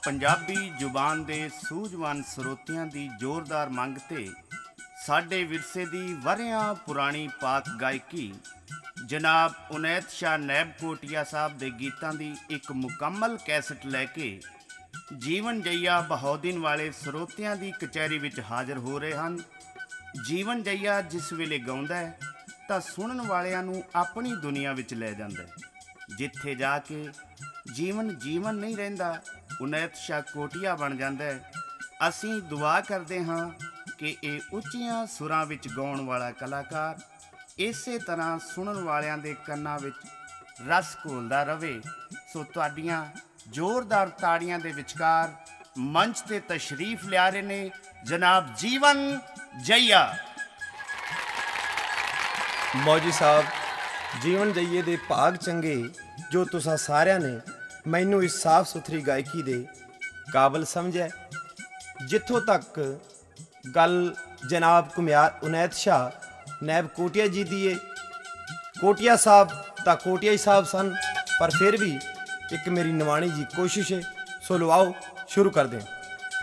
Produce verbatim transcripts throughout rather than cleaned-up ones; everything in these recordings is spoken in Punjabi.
ਪੰਜਾਬੀ ਜ਼ੁਬਾਨ ਦੇ ਸੂਝਵਾਨ ਸਰੋਤਿਆਂ ਦੀ ਜ਼ੋਰਦਾਰ ਮੰਗ ਤੇ ਸਾਡੇ ਵਿਰਸੇ ਦੀ ਵਰ੍ਹਿਆਂ ਪੁਰਾਣੀ ਪਾਕ ਗਾਇਕੀ ਜਨਾਬ ਉਨੈਤ ਸ਼ਾਹ ਨੈਬ ਕੋਟੀਆ ਸਾਹਿਬ ਦੇ ਗੀਤਾਂ ਦੀ ਇੱਕ ਮੁਕੰਮਲ ਕੈਸਟ ਲੈ ਕੇ ਜੀਵਨ ਜਈਆ ਬਹੌਦੀਨ ਵਾਲੇ ਸਰੋਤਿਆਂ ਦੀ ਕਚਹਿਰੀ ਵਿੱਚ ਹਾਜ਼ਰ ਹੋ ਰਹੇ ਹਨ। ਜੀਵਨ ਜਈਆ ਜਿਸ ਵੇਲੇ ਗਾਉਂਦਾ ਹੈ ਤਾਂ ਸੁਣਨ ਵਾਲਿਆਂ ਨੂੰ ਆਪਣੀ ਦੁਨੀਆ ਵਿੱਚ ਲੈ ਜਾਂਦਾ ਹੈ। ਜਿੱਥੇ ਜਾ ਕੇ ਜੀਵਨ ਜੀਵਨ ਨਹੀਂ ਰਹਿੰਦਾ, ਉਨੈਤ ਸ਼ਾਹ ਕੋਟੀਆ ਬਣ ਜਾਂਦਾ ਹੈ। ਅਸੀਂ ਦੁਆ ਕਰਦੇ ਹਾਂ ਕਿ ਇਹ ਉੱਚੀਆਂ ਸੁਰਾਂ ਵਿੱਚ ਗਾਉਣ ਵਾਲਾ ਕਲਾਕਾਰ ਇਸੇ ਤਰ੍ਹਾਂ ਸੁਣਨ ਵਾਲਿਆਂ ਦੇ ਕੰਨਾਂ ਵਿੱਚ ਰਸ ਘੋਲਦਾ ਰਵੇ। ਸੋ ਤੁਹਾਡੀਆਂ ਜ਼ੋਰਦਾਰ ਤਾੜੀਆਂ ਦੇ ਵਿਚਕਾਰ ਮੰਚ ਤੇ ਤਸ਼ਰੀਫ ਲਿਆ ਰਹੇ ਨੇ ਜਨਾਬ ਜੀਵਨ ਜਈਆ। ਮੌਜੀ ਸਾਹਿਬ, ਜੀਵਨ ਜਈਏ ਦੇ ਭਾਗ ਚੰਗੇ ਜੋ ਤੁਸਾਂ ਸਾਰਿਆਂ ਨੇ ਮੈਨੂੰ ਇਸ ਸਾਫ ਸੁਥਰੀ ਗਾਇਕੀ ਦੇ ਕਾਬਲ ਸਮਝਿਆ। ਜਿੱਥੋਂ ਤੱਕ ਗੱਲ ਜਨਾਬ ਘੁਮਿਆਰ ਉਨੈਤ ਸ਼ਾਹ ਨੈਬ ਕੋਟੀਆ ਜੀ ਦੀ ਏ, ਕੋਟੀਆ ਸਾਹਿਬ ਤਾਂ ਕੋਟੀਆ ਹੀ ਸਾਹਿਬ ਸਨ, ਪਰ ਫਿਰ ਵੀ ਇੱਕ ਮੇਰੀ ਨਿਮਾਣੀ ਜੀ ਕੋਸ਼ਿਸ਼ ਹੈ। ਸੋ ਲਵਾਓ ਸ਼ੁਰੂ ਕਰਦੇ ਹਾਂ।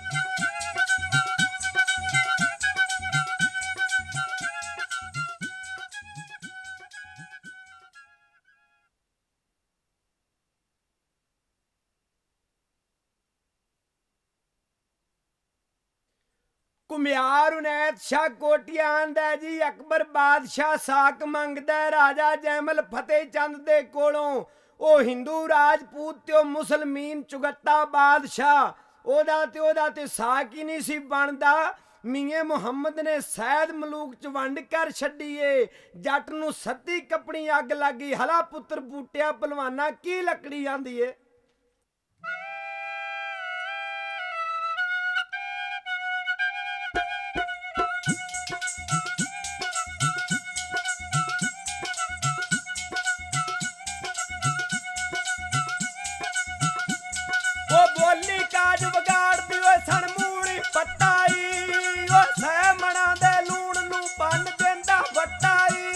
ਘੁਮਿਆਰ ਉਨੈਤ ਸ਼ਾਹ ਕੋਟੀਆ ਆਂਦਾ ਜੀ, ਅਕਬਰ ਬਾਦਸ਼ਾਹ ਸਾਕ ਮੰਗਦਾ ਰਾਜਾ ਜੈਮਲ ਫਤਿਹ ਚੰਦ ਦੇ ਕੋਲੋਂ। ਉਹ ਹਿੰਦੂ ਰਾਜਪੂਤ ਤੇ ਉਹ ਮੁਸਲਮਾਨ ਚੁਗੱਤਾ ਬਾਦਸ਼ਾਹ, ਉਹਦਾ ਤੇ ਉਹਦਾ ਤੇ ਸਾਕ ਹੀ ਨਹੀਂ ਸੀ ਬਣਦਾ। ਮੀਆਂ ਮੁਹੰਮਦ ਨੇ ਸੈਦ ਮਲੂਕ ਚ ਵੰਡ ਕਰ ਛੱਡੀਏ। ਜੱਟ ਨੂੰ ਸੱਤੀ ਕੱਪਣੀ ਅੱਗ ਲੱਗੀ, ਹਲਾ ਪੁੱਤਰ ਬੂਟਿਆ ਭਲਵਾਨਾ ਕੀ ਲੱਕੜੀ ਆਂਦੀ ਏ। ਬੋਲੀ ਕਾਜ ਵਿਗਾੜਦੀ ਓਏ ਸਣ ਮੂੜੀ ਪੱਟਾਈ, ਓ ਸੈ ਮਣਾ ਦੇ ਲੂਣ ਨੂੰ ਬੰਨ ਦਿੰਦਾ ਵਟਾਈ।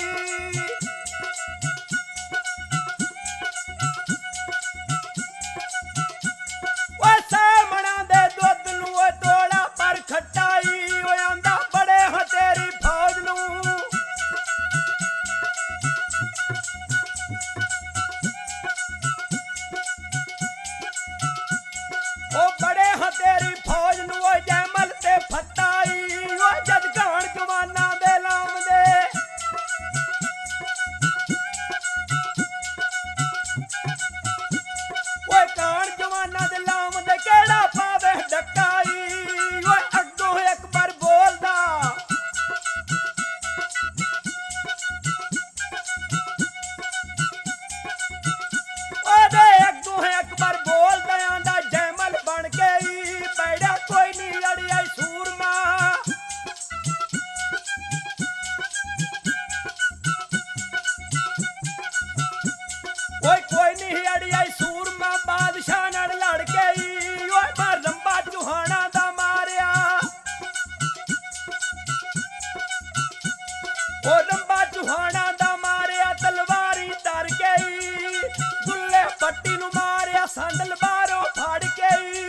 ਓ ਸੈ ਮਣਾ ਦੇ ਦੁੱਧ ਨੂੰ ਓ ਤੋੜਾ ਪਰ ਖਟਾਈ, ਓ ਆਂਦਾ ਬੜੇ ਹਾਂ ਤੇਰੀ ਫੌਜ ਨੂੰ। ਉਹ ਬੜੇ ਹਾਂ ਤੇਰੀ ਫੌਜ ਨੂੰ ਓ ਜੈਮਲ ਤੇ ਫਤਾਈ, ਓ ਜਦ ਘਾਣ ਕਮਾਨਾਂ ਦੇ ਲਾਉਂਦੇ। ਓਏ ਘਾਣ ਜਵਾਨਾਂ ਦੇ ਲਾਉਂਦੇ ਕਿਹੜਾ ਪਾਵੇ ਡਕਾਈ। ਓਏ ਅੱਗੋਂ ਅਕਬਰ ਬੋਲਦਾ, ਉਹਦੇ ਅੱਗੋਂ ਅਕਬਰ ਬੋਲਦਾ ਆਂਦਾ ਜੈਮਲ ਬਣ ਗਈ ਪੈੜਾ ਕੋਈ ਨਹੀਂ ਅੜਿਆ ਸੂਰਮਾ। ਓਏ ਕੋਈ ਨਹੀਂ ਅੜਿਆ ਸੂਰਮਾ ਬਾਦਸ਼ਾਹ ਨਾਲ ਲੜ ਗਈ। ਓਏ ਮੈਂ ਰੰਬਾ ਚੁਹਾਣਾ ਦਾ ਮਾਰਿਆ, ਓ ਰੰਬਾ ਚੁਹਾਣਾ ਦਾ ਮਾਰਿਆ ਤਲਵਾਰੀ ਧਰ ਗਈ। ਦੁੱਲੇ ਪੱਟੀ ਨੂੰ ਮਾਰਿਆ ਸੰਦਲ ਬਾਹਰੋਂ ਫੜ ਗਈ।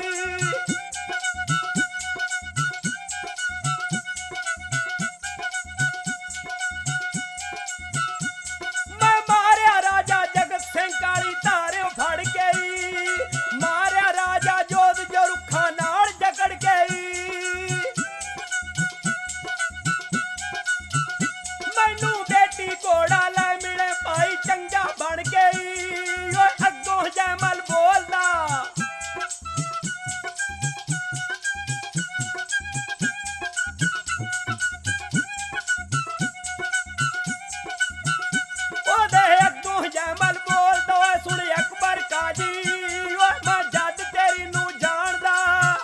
ਮੈਂ ਮਾਰਿਆ ਰਾਜਾ ਜਗਤ ਸਿੰਘ ਕਾਲੀ ਧਾਰਿਓ ਫੜ ਗਈ। ਮਾਰਿਆ ਰਾਜਾ ਜੋਧ ਜੋ ਰੁੱਖਾਂ ਨਾਲ ਜਕੜ ਗਈ। ਮੈਨੂੰ ਬੇਟੀ ਘੋੜਾ ਲੈ ਮਿਲੇ ਭਾਈ ਚੰਗਾ ਬਣ ਗਈ। ਓਏ ਅੱਗੋਂ ਜੈਮਲ ਬੋਲਦਾ, ਉਹਦੇ ਅੱਗੋਂ ਜੈਮਲ ਬੋਲਦਾ, ਓਏ ਸੁਣ ਅਕਬਰ ਕਾਜੀ, ਓਏ ਮੈਂ ਜੱਜ ਤੇਰੀ ਨੂੰ ਜਾਣਦਾ।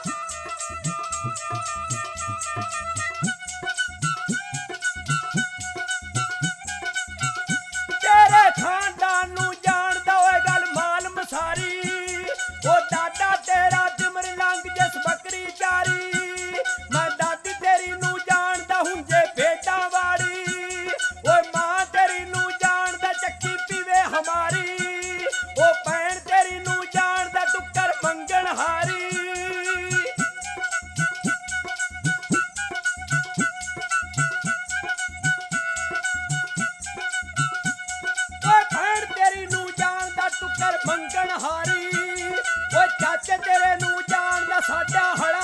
ਤੇਰੇ ਖਾਨਦਾਨ ਨੂੰ ਜਾਣਦਾ, ਓਏ ਗੱਲ ਮਾਲ ਮਸਾਰੀ। ਉਹ ਦਾਦਾ ਤੇਰਾ ਤਿਮਰ ਲੰਘ ਜਿਸ ਬੱਕਰੀ ਚਾਰੀ। ਮੈਂ ਦਾਦੀ ਤੇਰੀ ਨੂੰ ਜਾਣਦਾ ਹੁੰਜੇ ਭੇਡਾਂ ਵਾੜੀ। ਓਏ ਮਾਂ ਤੇਰੀ ਨੂੰ ਜਾਣਦਾ ਚੱਕੀ ਪੀਵੇ ਹਮਾਰੀ। ਉਹ ਭੈਣ ਤੇਰੀ ਨੂੰ ਮਨਹਾਰੀ ਓ ਚਾਚੇ ਤੇਰੇ ਨੂੰ ਜਾਣਦਾ ਸਾਡਾ ਹਲ